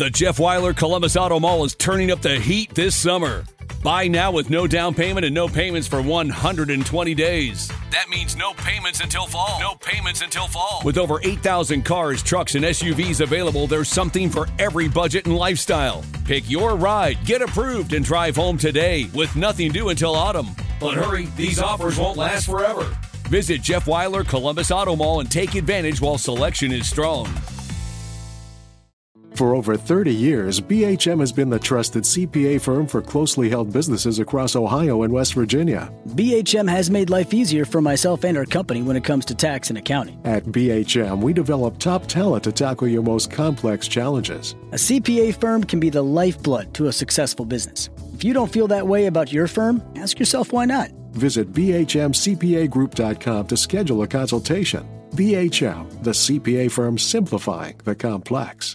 The Jeff Weiler Columbus Auto Mall is turning up the heat this summer. Buy now with no down payment and no payments for 120 days. That means no payments until fall. No payments until fall. With over 8,000 cars, trucks, and SUVs available, there's something for every budget and lifestyle. Pick your ride, get approved, and drive home today with nothing due until autumn. But hurry, these offers won't last forever. Visit Jeff Weiler Columbus Auto Mall and take advantage while selection is strong. For over 30 years, BHM has been the trusted CPA firm for closely held businesses across Ohio and West Virginia. BHM has made life easier for myself and our company when it comes to tax and accounting. At BHM, we develop top talent to tackle your most complex challenges. A CPA firm can be the lifeblood to a successful business. If you don't feel that way about your firm, ask yourself why not. Visit bhmcpagroup.com to schedule a consultation. BHM, the CPA firm simplifying the complex.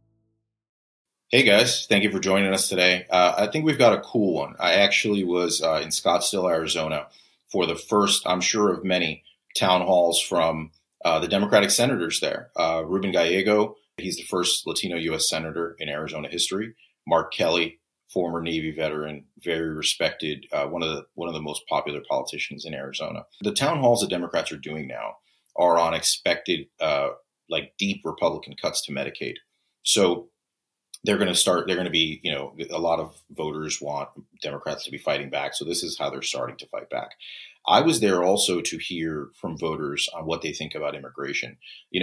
Hey guys, thank you for joining us today. I think we've got a cool one. I actually was in Scottsdale, Arizona for the first, I'm sure of many, town halls from the Democratic senators there. Ruben Gallego, he's the first Latino U.S. senator in Arizona history. Mark Kelly, former Navy veteran, very respected, one of the most popular politicians in Arizona. The town halls that Democrats are doing now are on expected, deep Republican cuts to Medicaid. So they're going to be, a lot of voters want Democrats to be fighting back. So this is how they're starting to fight back. I was there also to hear from voters on what they think about immigration.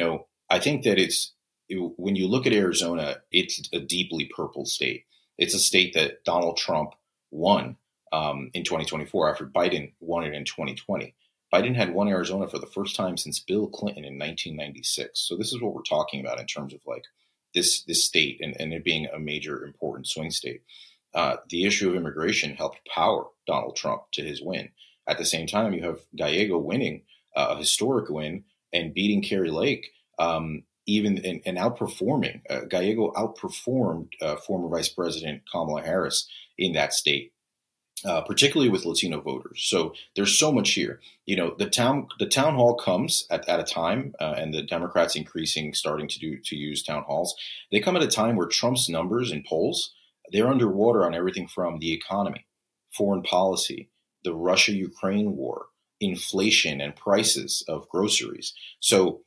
I think that when you look at Arizona, it's a deeply purple state. It's a state that Donald Trump won in 2024 after Biden won it in 2020. Biden had won Arizona for the first time since Bill Clinton in 1996. So this is what we're talking about in terms of this state and it being a major important swing state. The issue of immigration helped power Donald Trump to his win. At the same time, you have Gallego winning a historic win and beating Kari Lake, and outperforming. Gallego outperformed former Vice President Kamala Harris in that state, particularly with Latino voters. So there's so much here. The town hall comes at a time, and the Democrats starting to use town halls. They come at a time where Trump's numbers in polls, they're underwater on everything from the economy, foreign policy, the Russia-Ukraine war, inflation, and prices of groceries. So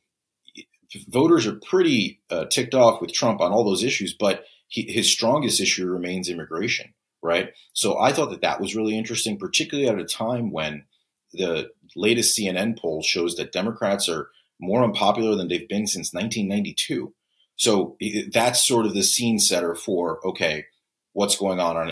voters are pretty ticked off with Trump on all those issues, but his strongest issue remains immigration. Right. So I thought that was really interesting, particularly at a time when the latest CNN poll shows that Democrats are more unpopular than they've been since 1992. So that's sort of the scene setter for, okay, what's going on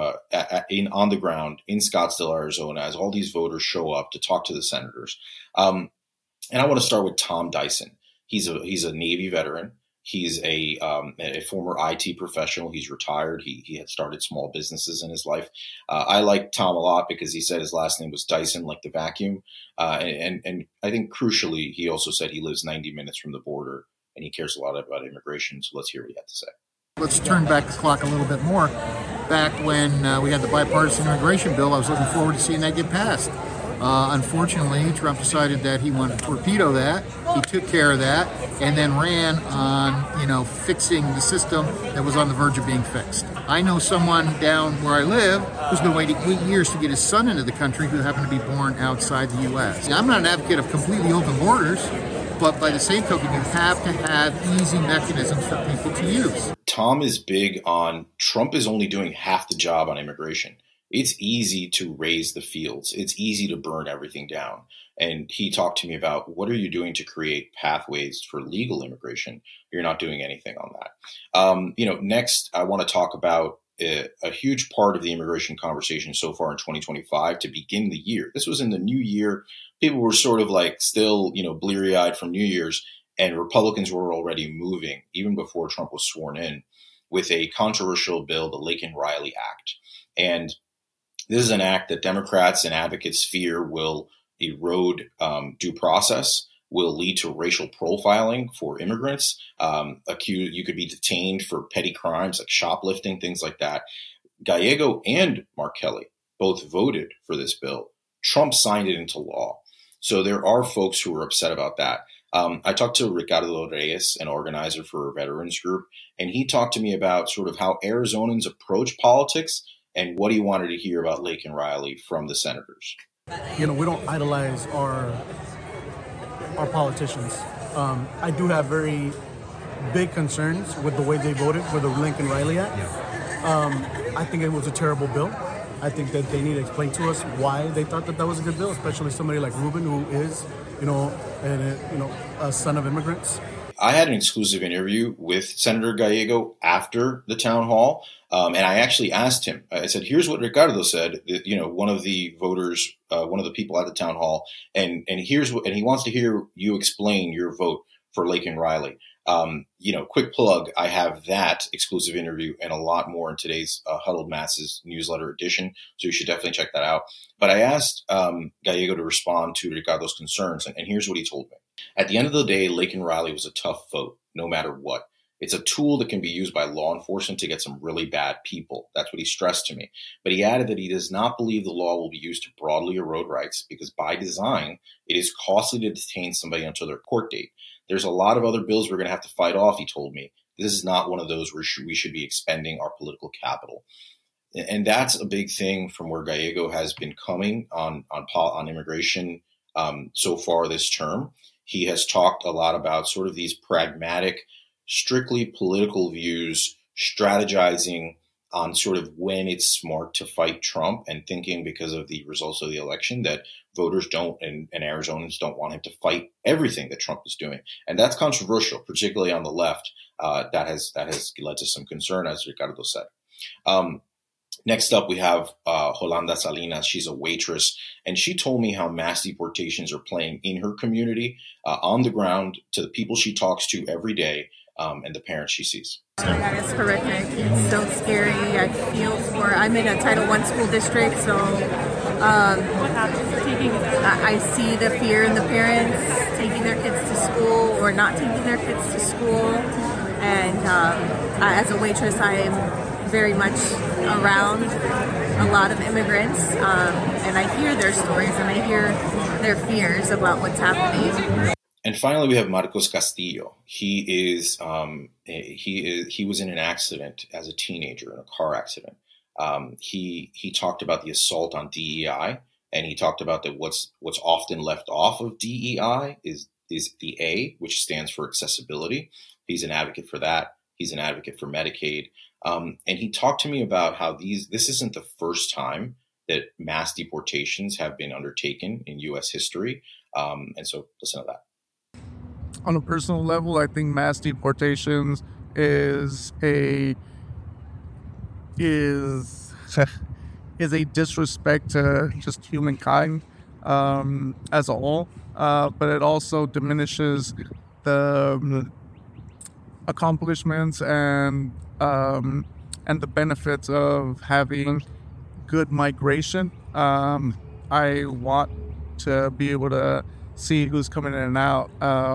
the ground in Scottsdale, Arizona, as all these voters show up to talk to the senators. And I want to start with Tom Dyson. He's a Navy veteran. He's a former IT professional. He's retired. He had started small businesses in his life. I like Tom a lot because he said his last name was Dyson, like the vacuum. And I think crucially, he also said he lives 90 minutes from the border and he cares a lot about immigration. So let's hear what he had to say. Let's turn back the clock a little bit more. Back when we had the bipartisan immigration bill, I was looking forward to seeing that get passed. Unfortunately, Trump decided that he wanted to torpedo that. He took care of that and then ran on, fixing the system that was on the verge of being fixed. I know someone down where I live who's been waiting 8 years to get his son into the country who happened to be born outside the U.S. I'm not an advocate of completely open borders, but by the same token, you have to have easy mechanisms for people to use. Tom is big on Trump is only doing half the job on immigration. It's easy to raise the fields. It's easy to burn everything down. And he talked to me about what are you doing to create pathways for legal immigration? You're not doing anything on that. Next, I want to talk about a huge part of the immigration conversation so far in 2025 to begin the year. This was in the new year. People were sort of still, bleary-eyed from New Year's, and Republicans were already moving, even before Trump was sworn in, with a controversial bill, the Laken-Riley Act. And this is an act that Democrats and advocates fear will erode due process, will lead to racial profiling for immigrants. You could be detained for petty crimes like shoplifting, things like that. Gallego and Mark Kelly both voted for this bill. Trump signed it into law. So there are folks who are upset about that. I talked to Ricardo Reyes, an organizer for a veterans group, and he talked to me about sort of how Arizonans approach politics and what he wanted to hear about Laken Riley from the senators. We don't idolize our politicians. I do have very big concerns with the way they voted for the Lincoln Riley Act. I think it was a terrible bill. I think that they need to explain to us why they thought that was a good bill, especially somebody like Ruben, who is, a son of immigrants. I had an exclusive interview with Senator Gallego after the town hall, and I actually asked him. I said, "Here's what Ricardo said. One of the voters, one of the people at the town hall, and here's what, and he wants to hear you explain your vote for Laken Riley." Quick plug, I have that exclusive interview and a lot more in today's Huddled Masses newsletter edition, so you should definitely check that out. But I asked Gallego to respond to Ricardo's concerns, and here's what he told me. At the end of the day, Laken Riley was a tough vote, no matter what. It's a tool that can be used by law enforcement to get some really bad people. That's what he stressed to me. But he added that he does not believe the law will be used to broadly erode rights because by design, it is costly to detain somebody until their court date. There's a lot of other bills we're going to have to fight off, he told me. This is not one of those where we should be expending our political capital. And that's a big thing from where Gallego has been coming on immigration so far this term. He has talked a lot about sort of these pragmatic, strictly political views, strategizing on sort of when it's smart to fight Trump and thinking because of the results of the election that voters don't and Arizonans don't want him to fight everything that Trump is doing. And that's controversial, particularly on the left. That has led to some concern, as Ricardo said. Next up, we have Jolanda Salinas. She's a waitress, and she told me how mass deportations are playing in her community, on the ground, to the people she talks to every day, and the parents she sees. It's horrific. It's so scary. I'm in a Title I school district, so I see the fear in the parents taking their kids to school or not taking their kids to school. And as a waitress, I am very much around a lot of immigrants, and I hear their stories and I hear their fears about what's happening. And finally, we have Marcos Castillo. He was in an accident as a teenager, in a car accident. He talked about the assault on DEI, and he talked about that what's often left off of DEI is the A, which stands for accessibility. He's an advocate for that. He's an advocate for Medicaid. And he talked to me about how this isn't the first time that mass deportations have been undertaken in U.S. history. And so listen to that. On a personal level, I think mass deportations is a disrespect to just humankind as a whole, but it also diminishes the accomplishments and the benefits of having good migration. I want to be able to see who's coming in and out,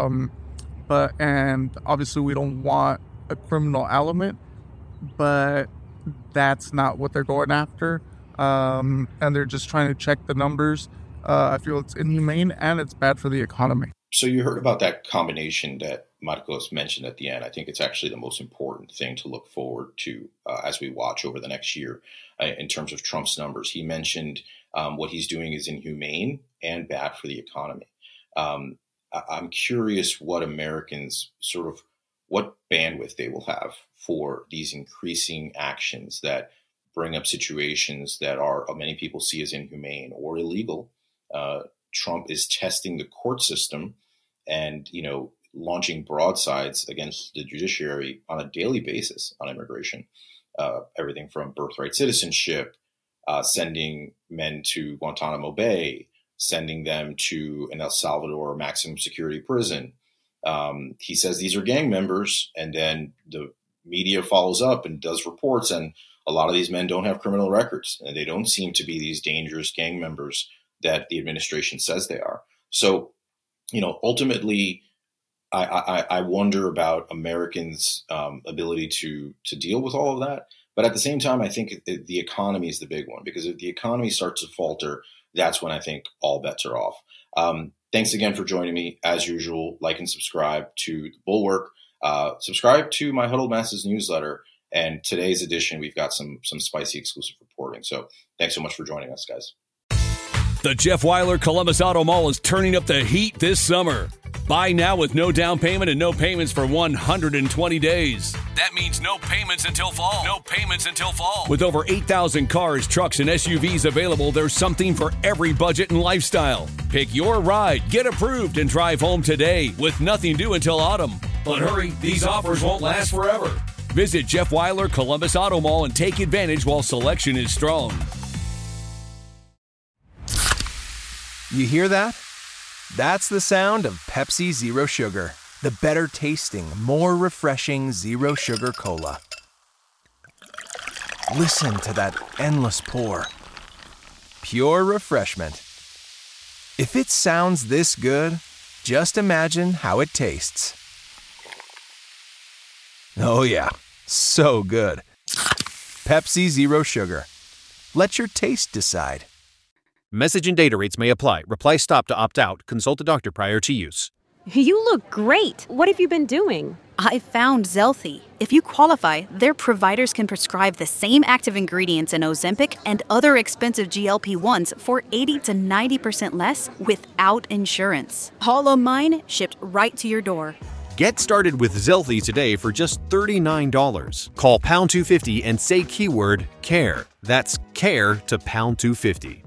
and obviously we don't want a criminal element, but that's not what they're going after, and they're just trying to check the numbers. I feel it's inhumane and it's bad for the economy. So you heard about that combination that Marcos mentioned at the end. I think it's actually the most important thing to look forward to as we watch over the next year in terms of Trump's numbers. He mentioned what he's doing is inhumane and bad for the economy. I'm curious what Americans what bandwidth they will have for these increasing actions that bring up situations that many people see as inhumane or illegal. Trump is testing the court system and, launching broadsides against the judiciary on a daily basis on immigration. Everything from birthright citizenship, sending men to Guantanamo Bay, sending them to an El Salvador maximum security prison. He says these are gang members, and then the media follows up and does reports, and a lot of these men don't have criminal records, and they don't seem to be these dangerous gang members that the administration says they are. So, ultimately, I wonder about Americans' ability to deal with all of that. But at the same time, I think the economy is the big one, because if the economy starts to falter, that's when I think all bets are off. Thanks again for joining me. As usual, like and subscribe to The Bulwark. Subscribe to my Huddled Masses newsletter. And today's edition, we've got some spicy exclusive reporting. So thanks so much for joining us, guys. The Jeff Weiler Columbus Auto Mall is turning up the heat this summer. Buy now with no down payment and no payments for 120 days. That means no payments until fall. No payments until fall. With over 8,000 cars, trucks, and SUVs available, there's something for every budget and lifestyle. Pick your ride, get approved, and drive home today with nothing due until autumn. But hurry, these offers won't last forever. Visit Jeff Weiler Columbus Auto Mall and take advantage while selection is strong. You hear that? That's the sound of Pepsi Zero Sugar, the better tasting, more refreshing Zero Sugar Cola. Listen to that endless pour. Pure refreshment. If it sounds this good, just imagine how it tastes. Oh yeah, so good. Pepsi Zero Sugar. Let your taste decide. Message and data rates may apply. Reply stop to opt out. Consult a doctor prior to use. You look great. What have you been doing? I found Zelthi. If you qualify, their providers can prescribe the same active ingredients in Ozempic and other expensive GLP-1s for 80 to 90% less without insurance. All of mine shipped right to your door. Get started with Zelthi today for just $39. Call pound 250 and say keyword CARE. That's CARE to pound 250.